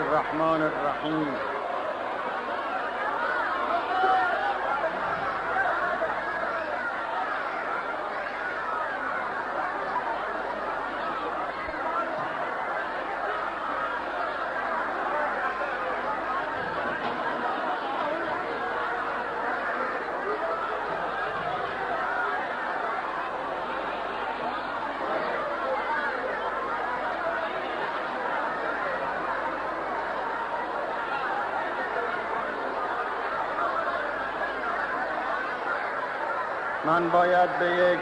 الرحمن الرحیم. من باید به یک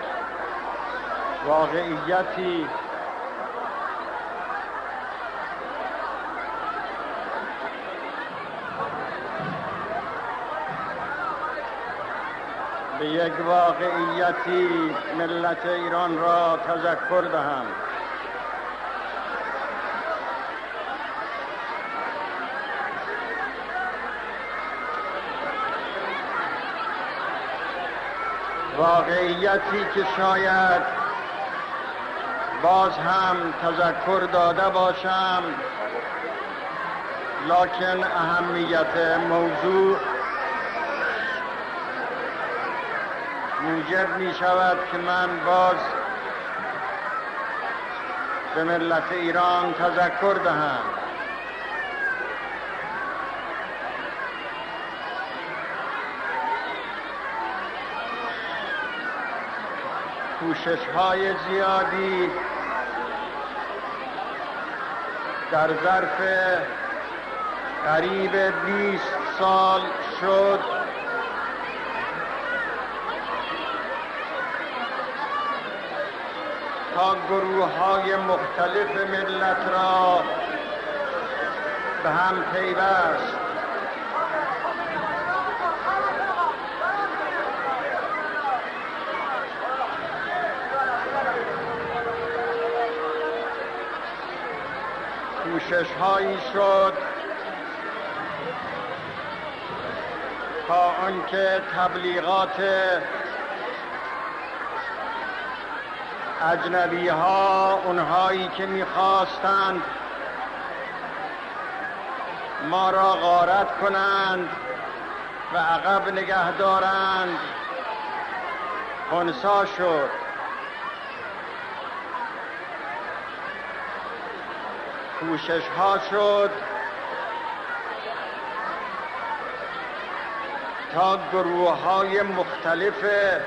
واقعیتی ملت ایران را تذکر دهم. واقعیتی که شاید باز هم تذکر داده باشم، لکن اهمیت موضوع موجب می شود که من باز به ملت ایران تذکر دهم. کوشش‌های زیادی در ظرف قریب 20 سال شد تا گروه‌های مختلف ملت را به هم پیوست. کوشش‌هایی شد تا آنکه تبلیغات اجنبی‌ها، اونهایی که می‌خواستند ما را غارت کنند و عقب نگه دارند، خنثی شد. کوشش‌ها شد تا گروه‌های مختلف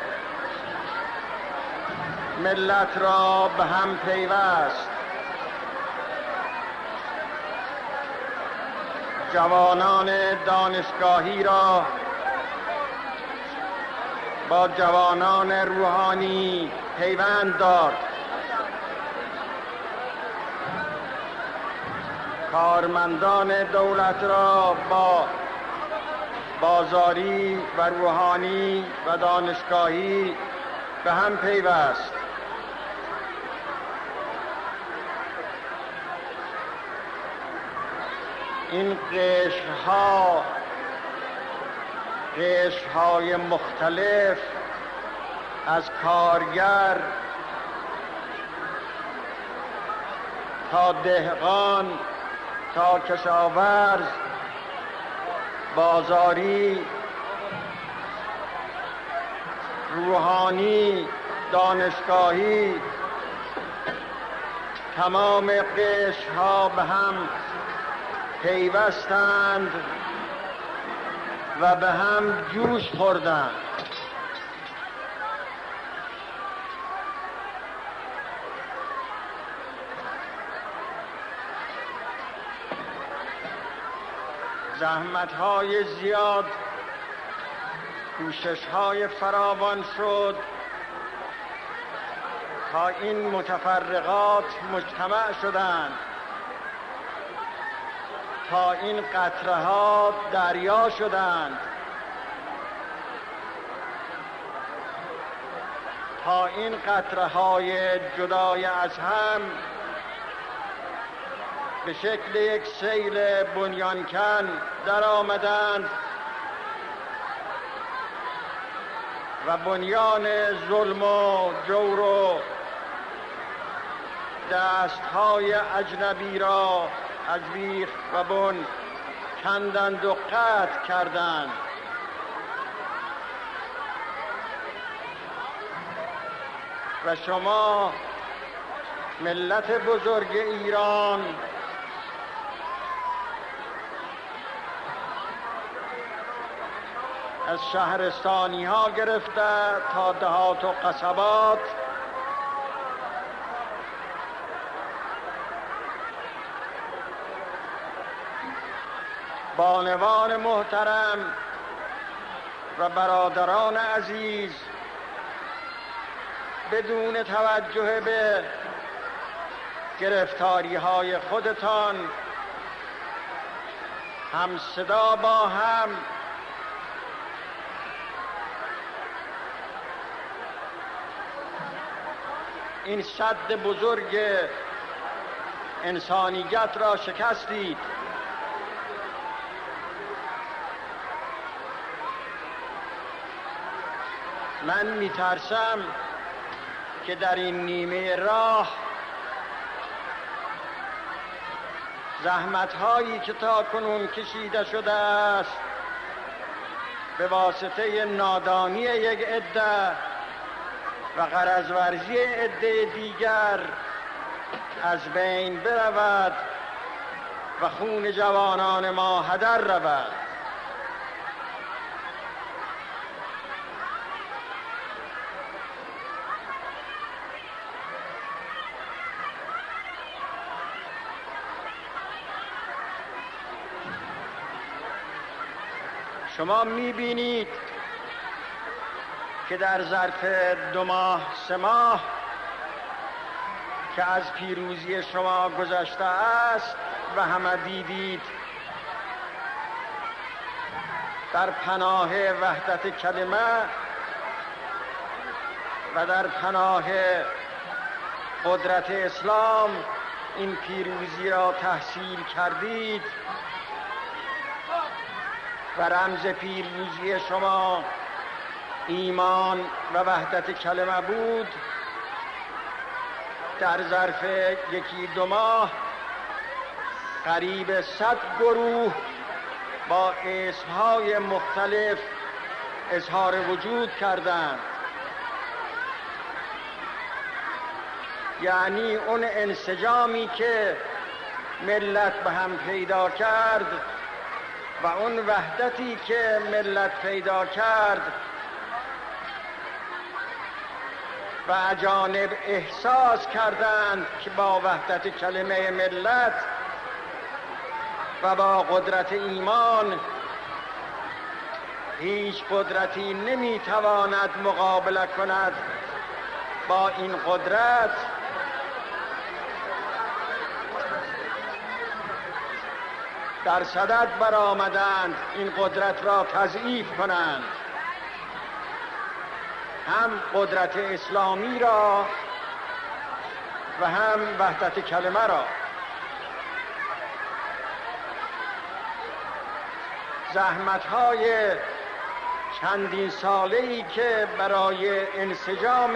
ملت را به هم پیوست. جوانان دانشگاهی را با جوانان روحانی پیوند داد. کارمندان دولت را با بازاری و روحانی و دانشگاهی به هم پیوست. این قشرهای مختلف از کارگر تا دهقان تا کشاورز، بازاری، روحانی، دانشگاهی، تمام قشرها به هم پیوستند و به هم جوش خوردند. زحمت‌های زیاد، کوشش‌های فراوان شد تا این متفرقات مجتمع شدند، تا این قطره‌ها دریا شدند، تا این قطره‌های جدای از هم به شکل یک سیل بنیانکن در آمدند و بنیان ظلم و جور و دستهای اجنبی را از بیخ و بن کندند و قطع کردند. و شما ملت بزرگ ایران از شهرستانی ها گرفته تا دهات و قصبات بانوان محترم و برادران عزیز، بدون توجه به گرفتاری های خودتان هم صدا با هم این سد بزرگ انسانیت را شکستید. من می‌ترسم که در این نیمه راه زحمت‌هایی که تاکنون کشیده شده است به واسطه نادانی یک عده و غرض ورزی عده دیگر از بین برود و خون جوانان ما هدر رود. شما می‌بینید که در ظرف 2 ماه 3 ماه که از پیروزی شما گذشته است و همه دیدید، در پناه وحدت کلمه و در پناه قدرت اسلام این پیروزی را تحصیل کردید و رمز پیروزی شما ایمان و وحدت کلمه بود. در ظرف 1-2 ماه قریب 100 گروه با اسمهای مختلف اظهار وجود کردند. یعنی اون انسجامی که ملت به هم پیدا کرد و اون وحدتی که ملت پیدا کرد و اجانب احساس کردند که با وحدت کلمه ملت و با قدرت ایمان هیچ قدرتی نمیتواند مقابله کند با این قدرت، در صدد برآمدند این قدرت را تضعیف کنند، هم قدرت اسلامی را و هم وحدت کلمه را. زحمت‌های چندین ساله‌ای که برای انسجام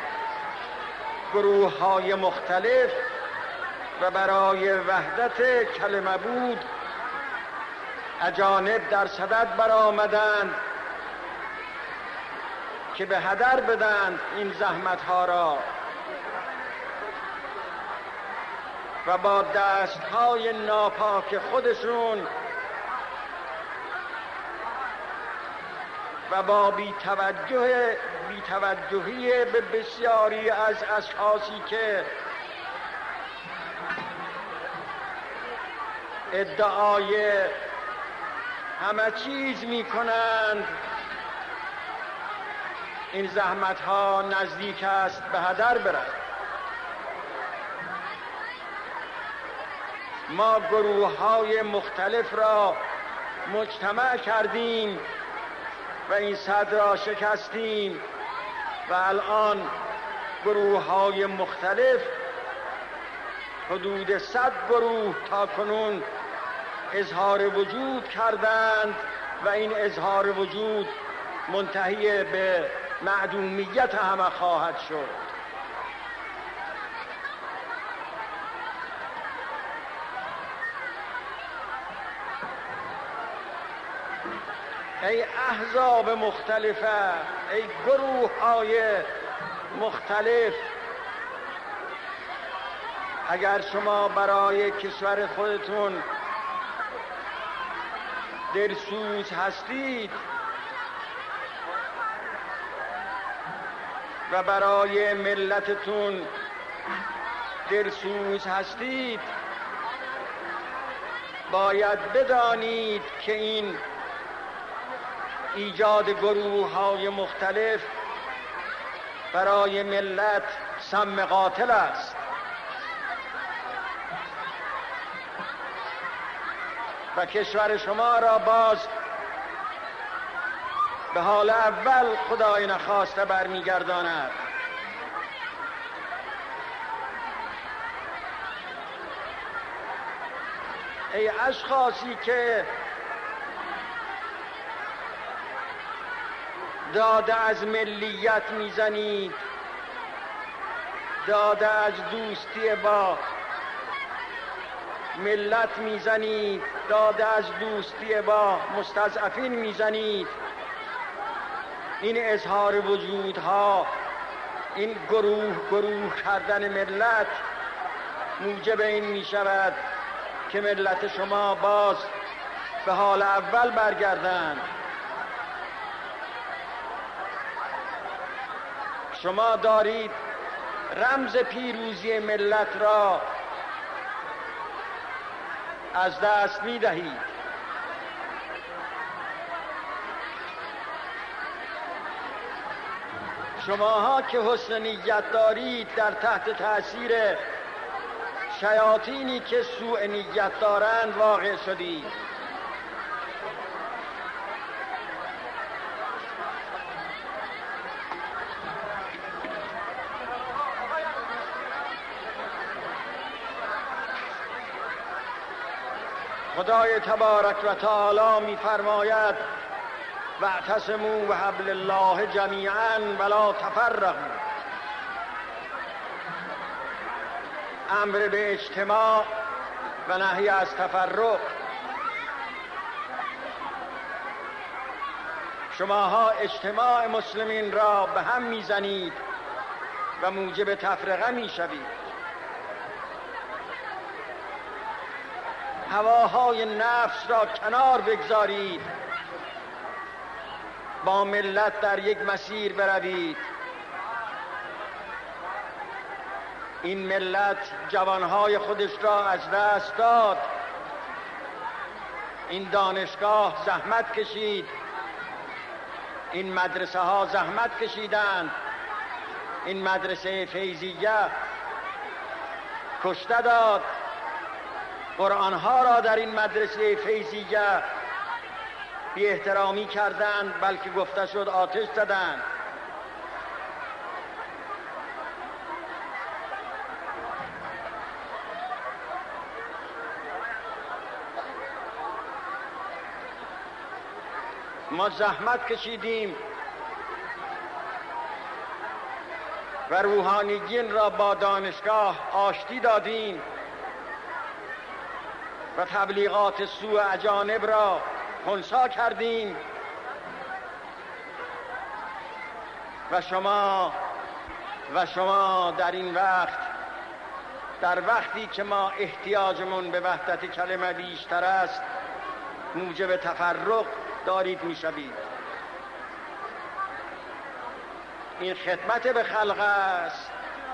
گروه‌های مختلف و برای وحدت کلمه بود، اجانب در صدد برآمدند که به هدر بدند این زحمت‌ها را و با دست‌های ناپاک خودشون و با بی‌توجهی به بسیاری از اشخاصی که ادعای همه چیز می کنند، این زحمت ها نزدیک است به هدر برد. ما گروه های مختلف را مجتمع کردیم و این صد را شکستیم و الان گروه های مختلف حدود 100 گروه تا کنون اظهار وجود کردند و این اظهار وجود منتهی به معدومیت همه خواهد شد. ای احزاب مختلفه، ای گروه های مختلف، اگر شما برای کشور خودتون دلسوز هستید و برای ملتتون دلسوز هستید، باید بدانید که این ایجاد گروه های مختلف برای ملت سم قاتل است و کشور شما را باز به حال اول خدای نخواسته برمیگرداند. ای اشخاصی که داده از ملیت میزنید، داده از دوستی با ملت میزنید، داده از دوستی با مستضعفین میزنید، این اظهار وجودها، این گروه کردن ملت موجب این میشود که ملت شما باز به حال اول برگردند. شما دارید رمز پیروزی ملت را از دست می دهید. شماها که حسن نیت دارید در تحت تأثیر شیاطینی که سوء نیت دارند واقع شدید. خدای تبارک و تعالی می‌فرماید واعتصموا بحبل الله جمیعا ولا تفرقوا. امر به اجتماع و نهی از تفرق. شماها اجتماع مسلمین را به هم میزنید و موجب تفرقه میشوید. هواهای نفس را کنار بگذارید، با ملت در یک مسیر بروید. این ملت جوانهای خودش را از دست داد، این دانشگاه زحمت کشید، این مدرسه ها زحمت کشیدند، این مدرسه فیضیه کشته داد، قرآن ها را در این مدرسه فیضیه بی احترامی کردند، بلکه گفته شد آتش زدند. ما زحمت کشیدیم و روحانیین را با دانشگاه آشتی دادیم و تبلیغات سوء اجانب را خنثی کردیم و شما در این وقت، در وقتی که ما احتیاجمون به وحدت کلمه بیشتر است، موجب تفرق دارید میشوید. این خدمت به خلق است،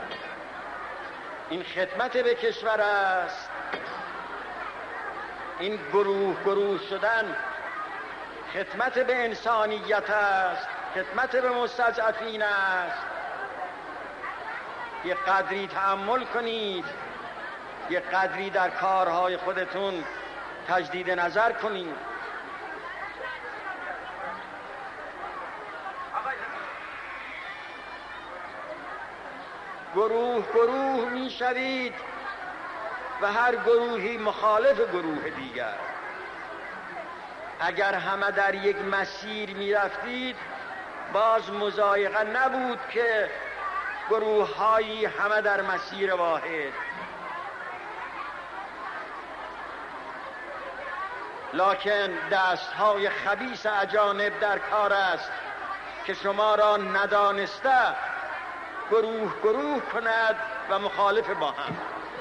این خدمت به کشور است، این گروه شدن خدمت به انسانیت است، خدمت به مستضعفین است. یک قدری تأمل کنید، یک قدری در کارهای خودتون تجدید نظر کنید. گروه می شوید و هر گروهی مخالف گروه دیگر. اگر همه در یک مسیر می رفتید، باز مضایقه نبود که گروه هایی همه در مسیر واحد. لکن دستهای خبیث اجانب در کار است که شما را ندانسته گروه گروه کند و مخالف با هم.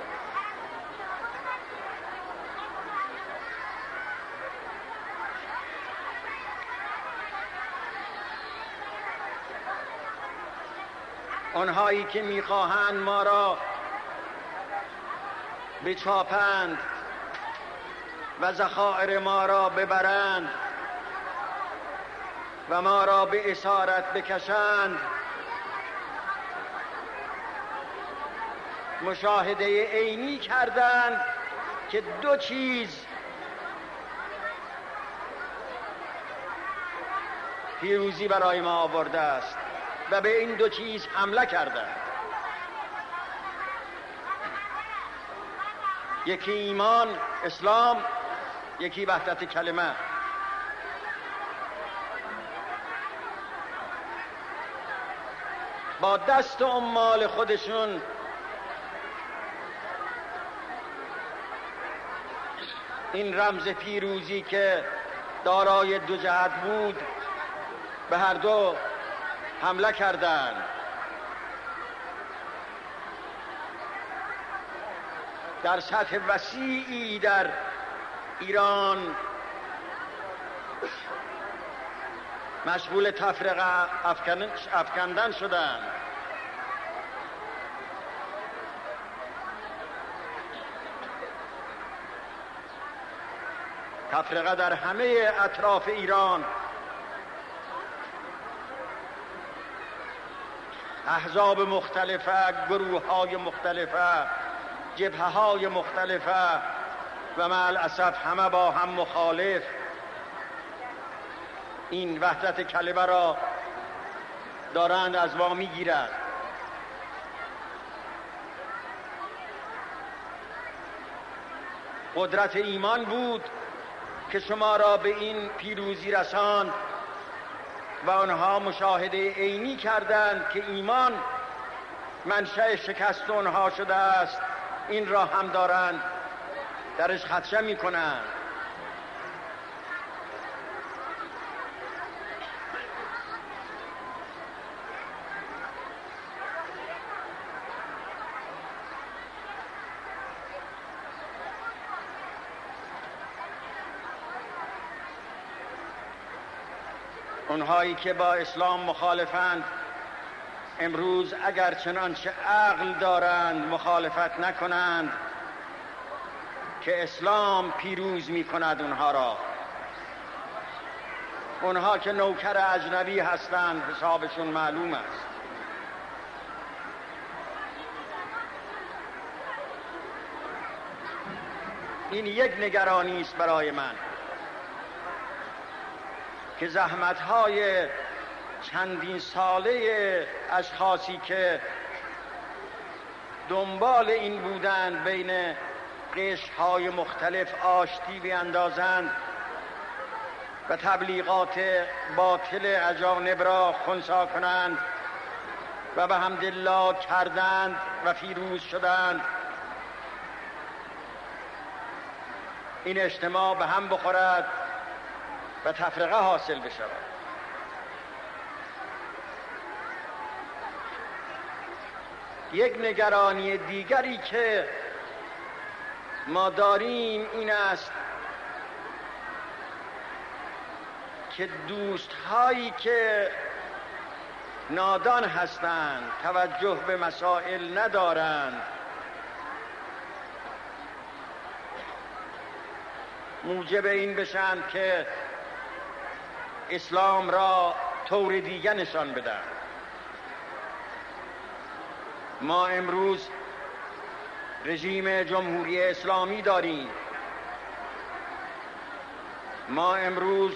آنهایی که میخواهند ما را بچاپند و ذخایر ما را ببرند و ما را به اسارت بکشند، مشاهده عینی کردند که دو چیز پیروزی برای ما آورده است و به این دو چیز حمله کردند. یکی ایمان، اسلام، یکی وحدت کلمه. با دست عمال خودشون این رمز پیروزی که دارای دو جهت بود به هر دو حمله کردند. در سطح وسیعی در ایران مشغول تفرقه افکندن شدند. تفرقه در همه اطراف ایران، احزاب مختلفه، گروه‌های مختلفه، جبهه‌های مختلفه و مع الاسف همه با هم مخالف این وحدت کلمه را دارند از ما میگیرند. قدرت ایمان بود که شما را به این پیروزی رساند و آنها مشاهده عینی کردند که ایمان منشأ شکست آنها شده است. این را هم دارند درش خدشه می کنند. اونهایی که با اسلام مخالفند امروز اگر چنانچه عقل دارند مخالفت نکنند که اسلام پیروز می کند اونها را. اونها که نوکر اجنبی هستند حسابشون معلوم است. این یک نگرانی است برای من که زحمت‌های چندین ساله اشخاصی که دنبال این بودند بین قشرهای مختلف آشتی بیندازند و تبلیغات باطل اجانب را خنثی کنند و به حمدالله کردند و پیروز شدند. این اجتماع به هم بخورد و تفرقه حاصل بشود. یک نگرانی دیگری که ما داریم این است که دوست‌هایی که نادان هستند، توجه به مسائل ندارند، موجب این بشن که اسلام را طور دیگه نشان بدن. ما امروز رژیم جمهوری اسلامی داریم. ما امروز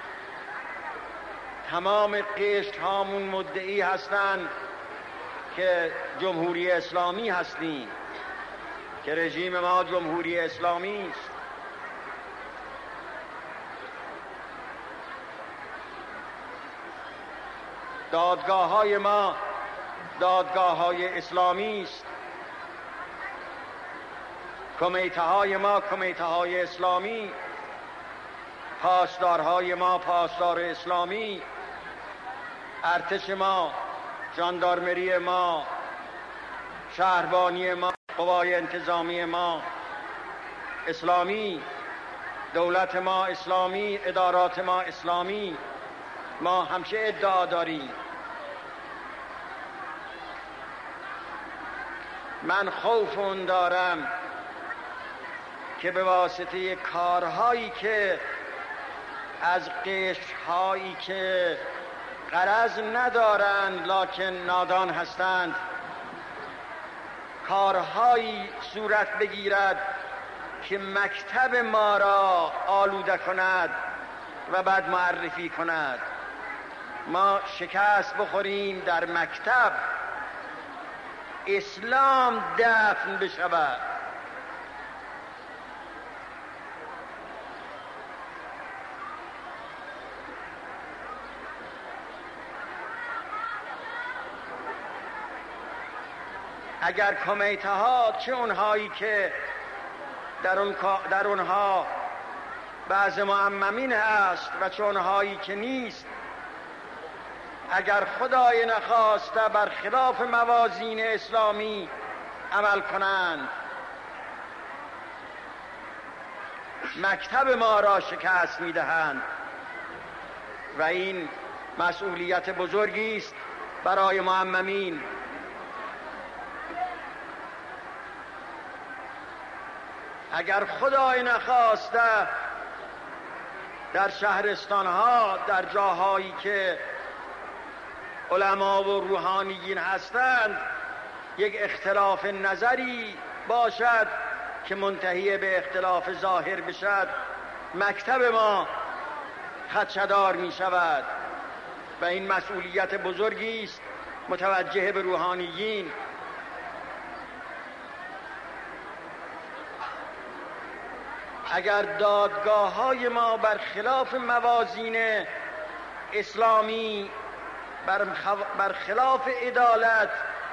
تمام قشرهامون مدعی هستند که جمهوری اسلامی هستیم، که رژیم ما جمهوری اسلامی است. دادگاه‌های ما دادگاه‌های اسلامی است. کمیته‌های ما کمیته‌های اسلامی. پاسدارهای ما، پاسدار اسلامی، ارتش ما، ژاندارمری ما، شهربانی ما، قوای انتظامی ما اسلامی، دولت ما اسلامی، ادارات ما اسلامی. ما همیشه ادعا داریم. من خوف اون دارم که به واسطه کارهایی که از قشرهایی که غرض ندارند لکن نادان هستند، کارهایی صورت بگیرد که مکتب ما را آلوده کند و بعد معرفی کند. ما شکست بخوریم در مکتب، اسلام دفن بشود. اگر کمیته ها، چه اونهایی که در اونها بعض معممین هست و چه اونهایی که نیست، اگر خدای نخواسته بر خلاف موازین اسلامی عمل کنند، مکتب ما را شکست میدهند و این مسئولیت بزرگی است برای معممین. اگر خدای نخواسته در شهرستانها، در جاهایی که علما و روحانیین هستند، یک اختلاف نظری باشد که منتهی به اختلاف ظاهر بشد، مکتب ما خدشه‌دار می شود و این مسئولیت بزرگی است متوجه به روحانیین. اگر دادگاه‌های ما بر خلاف موازین اسلامی، بر خلاف عدالت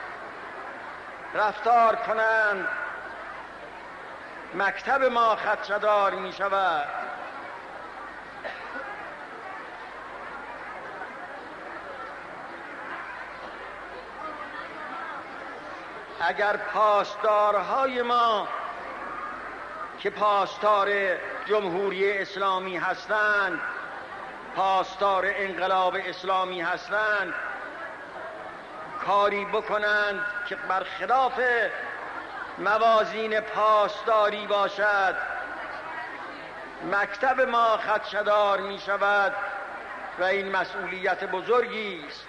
رفتار کنند، مکتب ما خدشه‌دار می شود. اگر پاسدارهای ما که پاسدار جمهوری اسلامی هستند، پاسدار انقلاب اسلامی هستند، کاری بکنند که بر خلاف موازین پاسداری باشد، مکتب ما خدشه‌دار می شود و این مسئولیت بزرگی است.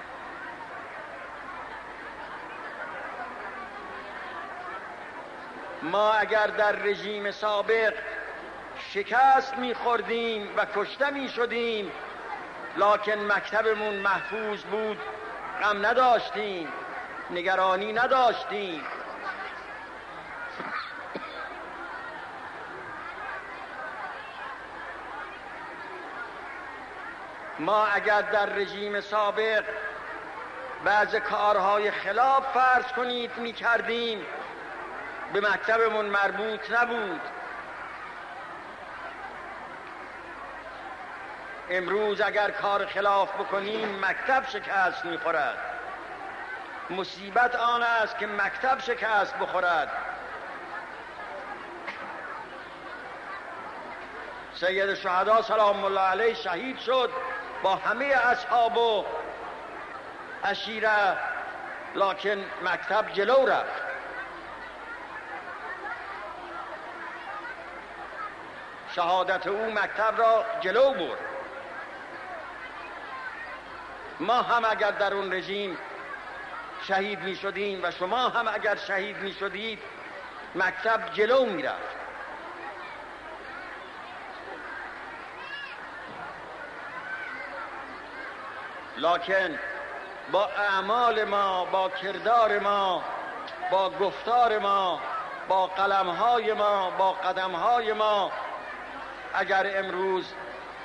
ما اگر در رژیم سابق شکست می‌خوردیم و کشته می‌شدیم، لکن مکتبمون محفوظ بود، غم نداشتیم، نگرانی نداشتیم. ما اگر در رژیم سابق بعض کارهای خلاف فرض کنید می‌کردیم، به مکتبمون مربوط نبود. امروز اگر کار خلاف بکنیم مکتب شکست می‌خورد. مصیبت آن است که مکتب شکست بخورد. سید شهدا سلام الله علیه شهید شد با همه اصحاب و عشیره، لکن مکتب جلو رفت. شهادت او مکتب را جلو برد. ما هم اگر در اون رژیم شهید می شدیم و شما هم اگر شهید می شدید، مکتب جلو می رفت. لکن با اعمال ما، با کردار ما، با گفتار ما، با قلمهای ما، با قدمهای ما، اگر امروز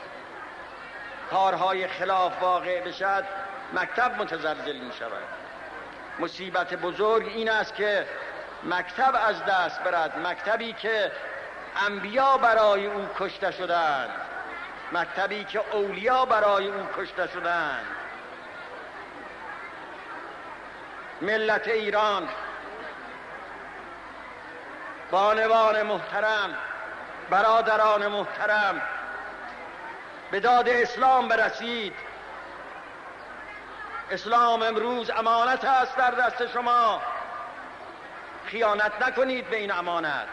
کارهای خلاف واقع بشد، مکتب متزلزل می شود. مصیبت بزرگ این است که مکتب از دست برد، مکتبی که انبیا برای او کشته شدند، مکتبی که اولیا برای او کشته شدند. ملت ایران، بانوان محترم، برادران محترم، به داد اسلام برسید. اسلام امروز امانت است در دست شما. خیانت نکنید به این امانت.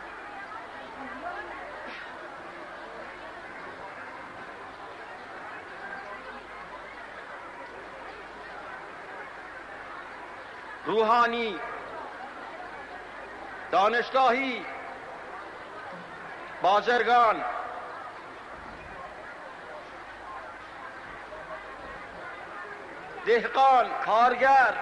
روحانی، دانشگاهی، بازرگان، دهقان، کارگر،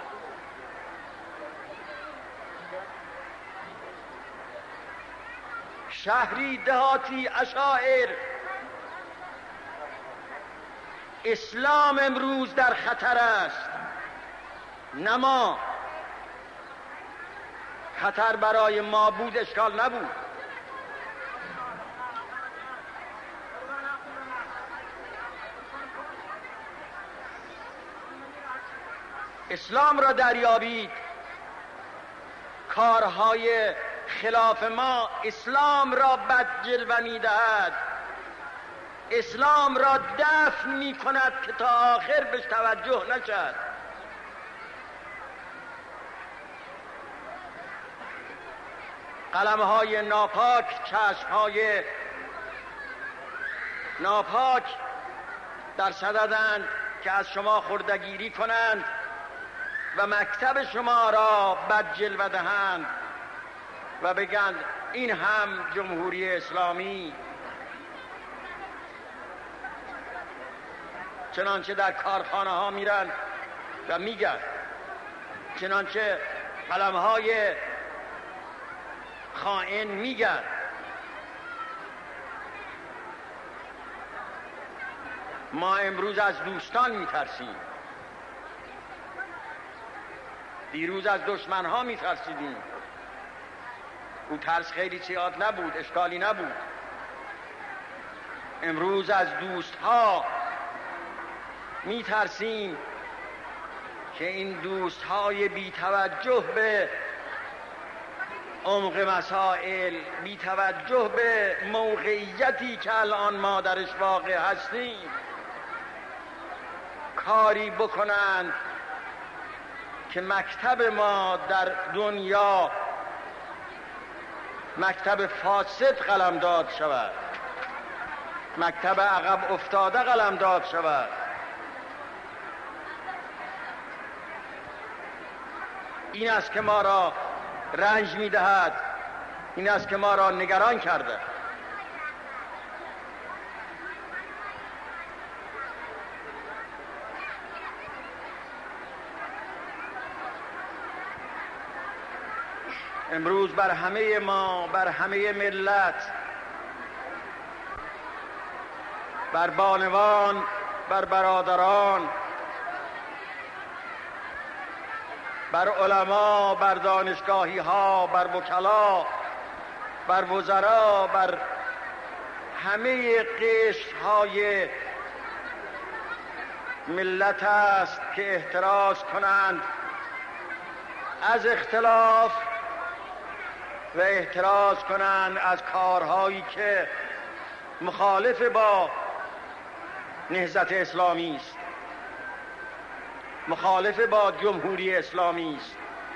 شهری، دهاتی، اشاعر، اسلام امروز در خطر است. نه ما. خطر برای ما بود، اشکال نبود. اسلام را دریابید. کارهای خلاف ما اسلام را بد جلوه می‌دهد، اسلام را دفن می‌کند که تا آخر بهش توجه نشد. قلم‌های ناپاک، چشم‌های ناپاک در صددند که از شما خردگیری کنند و مکتب شما را بد جلوه دهند و بگند این هم جمهوری اسلامی. چنانچه در کارخانه ها میرن و میگن، چنانچه قلم‌های خائن میگن. ما امروز از دوستان میترسیم، دیروز از دشمن ها میترسیدیم. او ترس خیلی زیاد نبود، اشکالی نبود. امروز از دوست ها میترسیم که این دوست های بی توجه به عمق مسائل، بی توجه به موقعیتی که الان ما درش واقع هستیم، کاری بکنند که مکتب ما در دنیا مکتب فاسد قلمداد شود، مکتب عقب افتاده قلمداد شود. این است که ما را رنج می‌دهد، این است که ما را نگران کرده. امروز بر همه ما، بر همه ملت، بر بانوان، بر برادران، بر علما، بر دانشگاهی ها، بر وکلا، بر وزرا، بر همه قشر های ملت است که احتراز کنند از اختلاف و احتراز کنند از کارهایی که مخالف با نهضت اسلامی است، مخالف با جمهوری اسلامی است.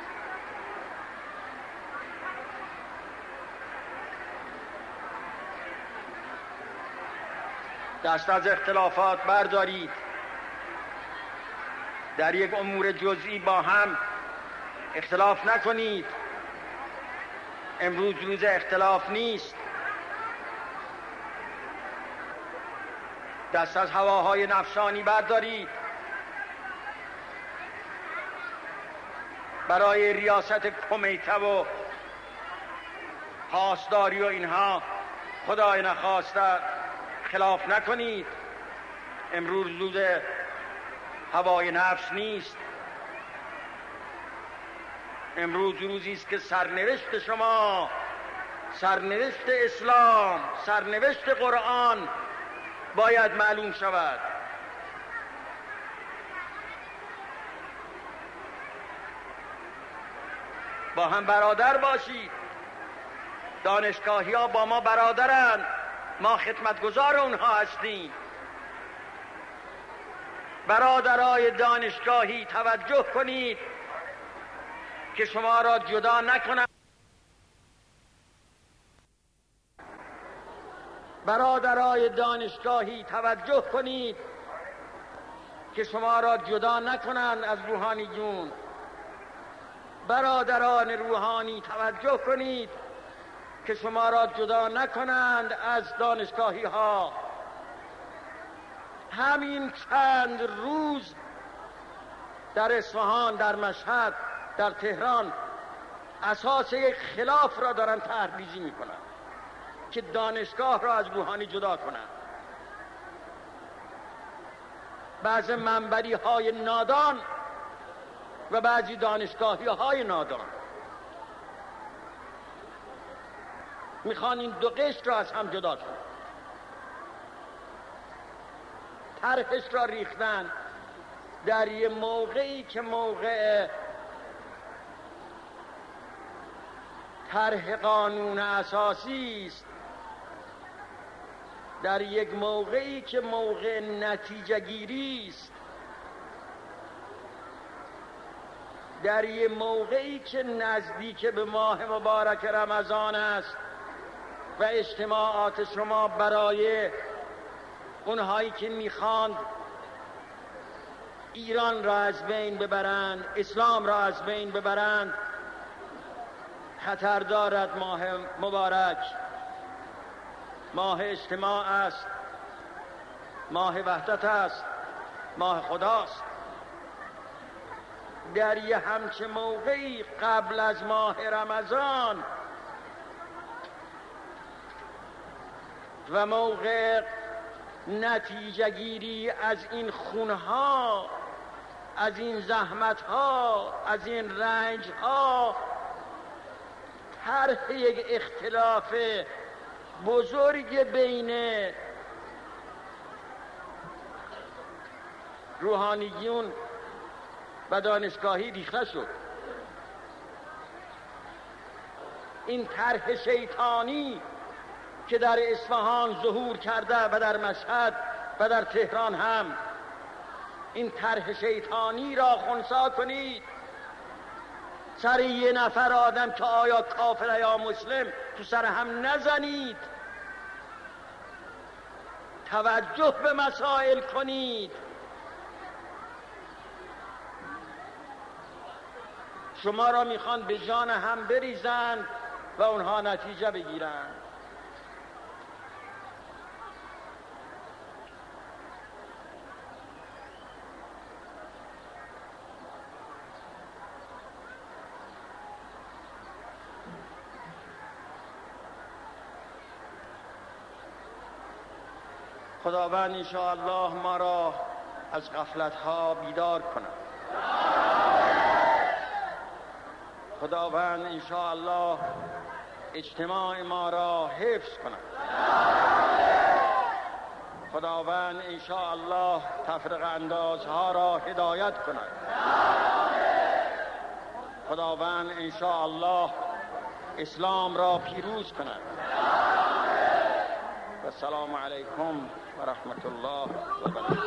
دست از اختلافات بردارید. در یک امور جزئی با هم اختلاف نکنید. امروز روز اختلاف نیست. دست از هواهای نفسانی بردارید. برای ریاست کمیته و پاسداری و اینها خدای نخواسته خلاف نکنید. امروز روز هوای نفس نیست. امروز روزی است که سرنوشت شما، سرنوشت اسلام، سرنوشت قرآن باید معلوم شود. با هم برادر باشید. دانشگاهی ها با ما برادرند، ما خدمتگزار اونها هستیم. برادرای دانشگاهی توجه کنید که شما را جدا نکنند. برادرای دانشگاهی توجه کنید که شما را جدا نکنند از روحانیون. برادران روحانی توجه کنید که شما را جدا نکنند از دانشگاهی ها. همین چند روز در اصفهان، در مشهد، در تهران اساس یک خلاف را دارن طرح‌ریزی میکنن که دانشگاه را از روحانی جدا کنند. بعض منبری های نادان و بعضی دانشگاهی های نادان میخوان این دو قشر را از هم جدا کنند. طرحش را ریختن در یه موقعی که موقع طرح قانون اساسی است، در یک موقعی که موقع نتیجه گیری است، در یک موقعی که نزدیک به ماه مبارک رمضان است و اجتماعات شما برای اونهایی که میخواند ایران را از بین ببرند، اسلام را از بین ببرند، خطر دارد. ماه مبارک ماه اجتماع است، ماه وحدت است، ماه خداست. در یه همچه موقعی قبل از ماه رمضان و موقع نتیجه گیری از این خونها، از این زحمتها، از این رنجها، طرح یک اختلاف بزرگ بین روحانیون و دانشگاهی ریخته شد. این طرح شیطانی که در اصفهان ظهور کرده و در مشهد و در تهران هم، این طرح شیطانی را خنثی کنید. سر یه نفر آدم که آیا کافر یا مسلم تو سر هم نزنید. توجه به مسائل کنید. شما را میخوان به جان هم بریزند و اونها نتیجه بگیرند. خداوند انشاءالله ما را از غفلت‌ها بیدار کند. خداوند انشاءالله اجتماع ما را حفظ کند. خداوند انشاءالله تفرقه اندازها را هدایت کند. خداوند انشاءالله اسلام را پیروز کند. و السلام علیکم و رحمت الله و برکاته.